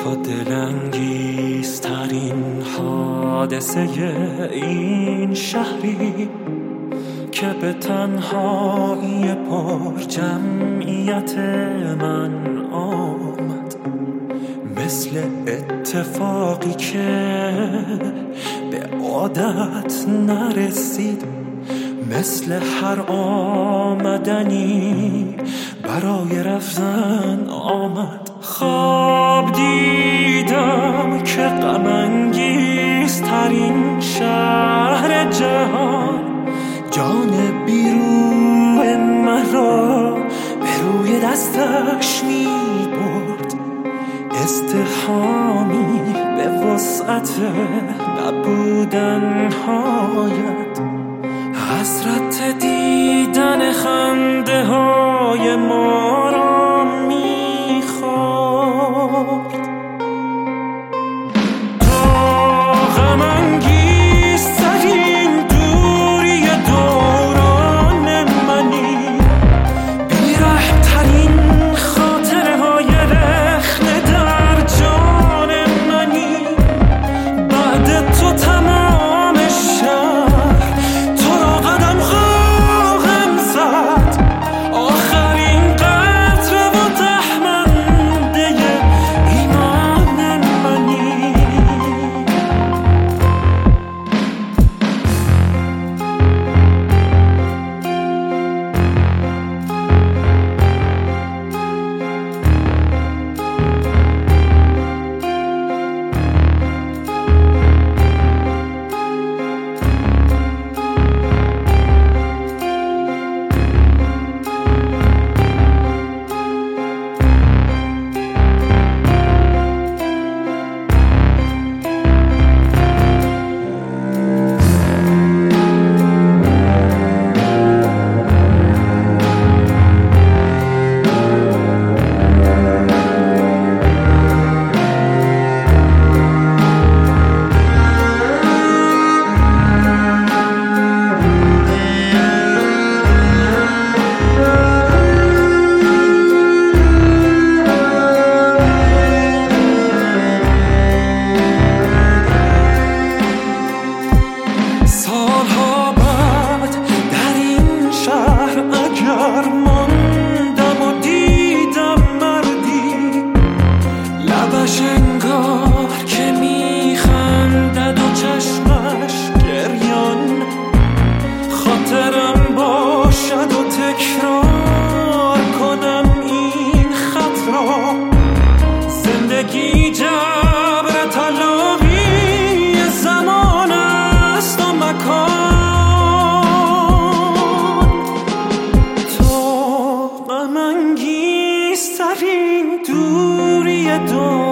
تو دلانگیزترین حادثه این شهری که به تنهایی پر جمعیت من آمد، مثل اتفاقی که به عادت نرسید، مثل هر آمدنی برای رفتن آمد. خواب دیدم که غم انگیزترین شهر جهان جان بیروح مرا به روی دستش می برد. ازدحامی به وسعت نبودن هایت، حسرت دیدن خنده های ما را می خورد. تو غم انگیزترین دوری دوران منی، بی‌رحم‌ترین خاطره های رخنه در جان منی. بعد تو تمام شهر تو را قدم خواهم زد، آخرین قطره و تهمنده ایمان منی. سالها بعد در این شهر اگر ماندم و دیدم مردی، لبش انگار که میخندد و چشمش گریان، خاطرم باشد و تکرار کنم این خط را. زندگی جبر تلاقی زمان است و مکان. تو غم انگیزترین دوری